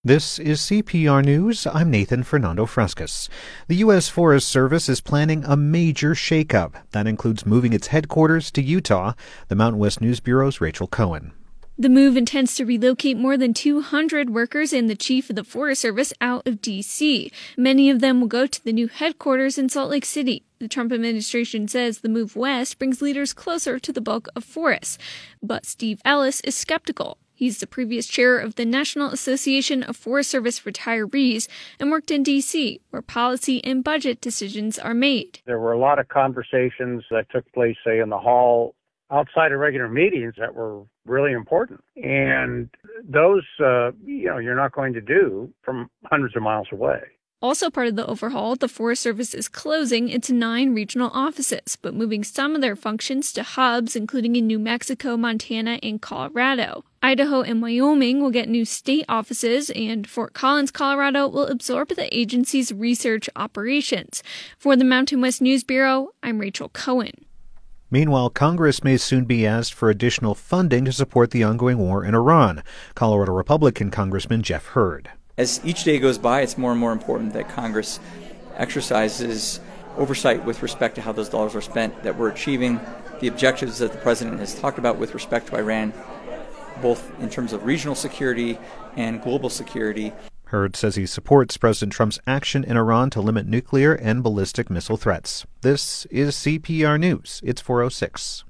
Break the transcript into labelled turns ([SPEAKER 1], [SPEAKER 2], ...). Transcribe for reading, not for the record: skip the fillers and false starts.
[SPEAKER 1] This is CPR News. I'm Nathan Fernando Frescas. The U.S. Forest Service is planning a major shakeup. That includes moving its headquarters to Utah. The Mountain West News Bureau's Rachel Cohen.
[SPEAKER 2] The move intends to relocate more than 200 workers and the chief of the Forest Service out of D.C. Many of them will go to the new headquarters in Salt Lake City. The Trump administration says the move west brings leaders closer to the bulk of forests. But Steve Ellis is skeptical. He's the previous chair of the National Association of Forest Service Retirees and worked in D.C., where policy and budget decisions are made.
[SPEAKER 3] There were a lot of conversations that took place, say, in the hall outside of regular meetings that were really important. And those, you're not going to do from hundreds of miles away.
[SPEAKER 2] Also part of the overhaul, the Forest Service is closing its 9 regional offices, but moving some of their functions to hubs, including in New Mexico, Montana, and Colorado. Idaho and Wyoming will get new state offices, and Fort Collins, Colorado will absorb the agency's research operations. For the Mountain West News Bureau, I'm Rachel Cohen.
[SPEAKER 1] Meanwhile, Congress may soon be asked for additional funding to support the ongoing war in Iran. Colorado Republican Congressman Jeff Hurd.
[SPEAKER 4] As each day goes by, it's more and more important that Congress exercises oversight with respect to how those dollars are spent, that we're achieving the objectives that the president has talked about with respect to Iran, both in terms of regional security and global security.
[SPEAKER 1] Hurd says he supports President Trump's action in Iran to limit nuclear and ballistic missile threats. This is CPR News. It's 4:06.